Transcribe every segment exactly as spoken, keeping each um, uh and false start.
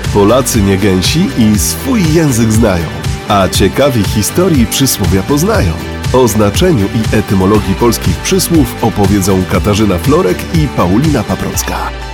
Polacy nie gęsi i swój język znają, a ciekawi historii przysłowia poznają. O znaczeniu i etymologii polskich przysłów opowiedzą Katarzyna Florek i Paulina Paprocka.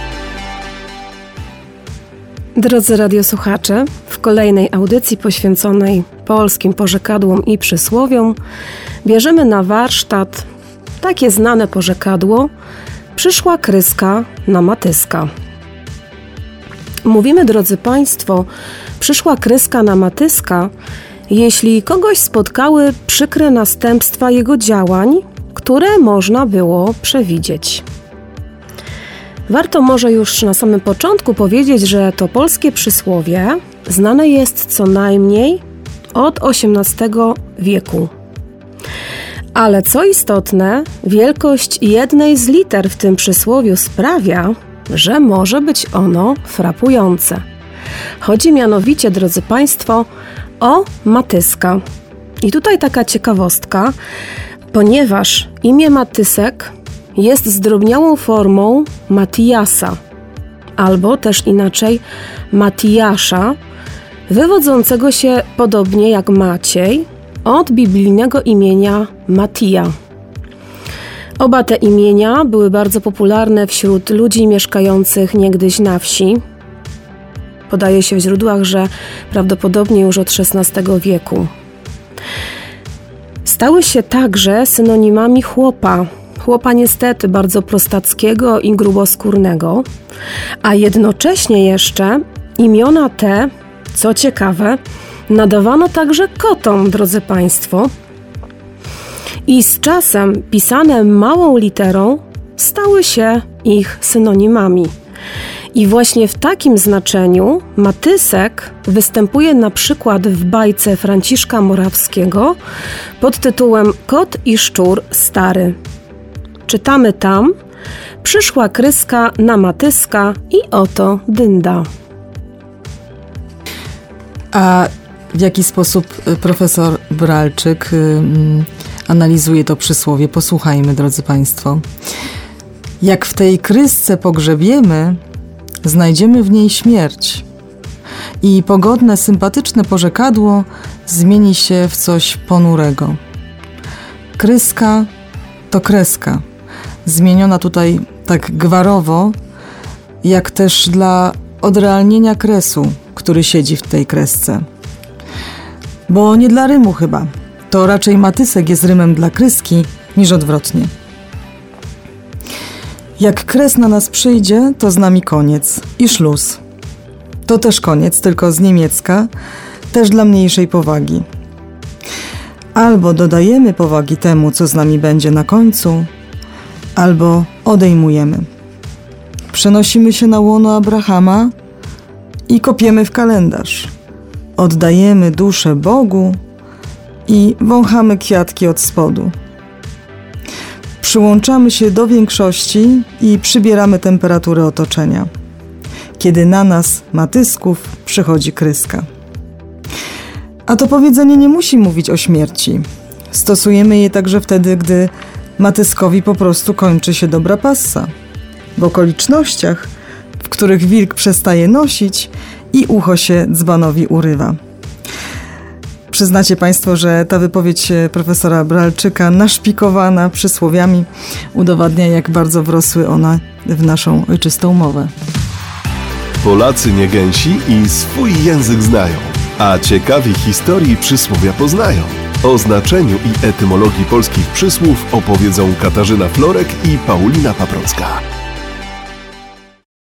Drodzy radiosłuchacze, w kolejnej audycji poświęconej polskim porzekadłom i przysłowiom bierzemy na warsztat takie znane porzekadło: przyszła kryska na matyska. Mówimy, drodzy Państwo, przyszła kryska na matyska, jeśli kogoś spotkały przykre następstwa jego działań, które można było przewidzieć. Warto może już na samym początku powiedzieć, że to polskie przysłowie znane jest co najmniej od osiemnastego wieku. Ale co istotne, wielkość jednej z liter w tym przysłowiu sprawia, że może być ono frapujące. Chodzi mianowicie, drodzy Państwo, o matyska. I tutaj taka ciekawostka, ponieważ imię Matysek jest zdrobniałą formą Matiasa, albo też inaczej Matiasza, wywodzącego się podobnie jak Maciej od biblijnego imienia Matija. Oba te imienia były bardzo popularne wśród ludzi mieszkających niegdyś na wsi. Podaje się w źródłach, że prawdopodobnie już od szesnastego wieku. Stały się także synonimami chłopa. Chłopa niestety bardzo prostackiego i gruboskórnego, a jednocześnie jeszcze imiona te, co ciekawe, nadawano także kotom, drodzy Państwo. I z czasem pisane małą literą stały się ich synonimami. I właśnie w takim znaczeniu matysek występuje na przykład w bajce Franciszka Morawskiego pod tytułem Kot i szczur stary. Czytamy tam: przyszła kryska na matyska i oto dynda. A w jaki sposób profesor Bralczyk hmm, analizuje to przysłowie? Posłuchajmy, drodzy Państwo. Jak w tej krysce pogrzebiemy, znajdziemy w niej śmierć i pogodne, sympatyczne porzekadło zmieni się w coś ponurego. Kryska to kreska, zmieniona tutaj tak gwarowo, jak też dla odrealnienia kresu, który siedzi w tej kresce. Bo nie dla rymu chyba, to raczej matysek jest rymem dla kryski niż odwrotnie. Jak kres na nas przyjdzie, to z nami koniec i szluz. To też koniec, tylko z niemiecka, też dla mniejszej powagi. Albo dodajemy powagi temu, co z nami będzie na końcu, albo odejmujemy. Przenosimy się na łono Abrahama i kopiemy w kalendarz. Oddajemy duszę Bogu i wąchamy kwiatki od spodu. Przyłączamy się do większości i przybieramy temperaturę otoczenia, kiedy na nas, matysków, przychodzi kryska. A to powiedzenie nie musi mówić o śmierci. Stosujemy je także wtedy, gdy matyskowi po prostu kończy się dobra passa. W okolicznościach, w których wilk przestaje nosić i ucho się dzbanowi urywa. Przyznacie Państwo, że ta wypowiedź profesora Bralczyka, naszpikowana przysłowiami, udowadnia, jak bardzo wrosły one w naszą ojczystą mowę. Polacy nie gęsi i swój język znają, a ciekawi historii przysłowia poznają. O znaczeniu i etymologii polskich przysłów opowiedzą Katarzyna Florek i Paulina Paprocka.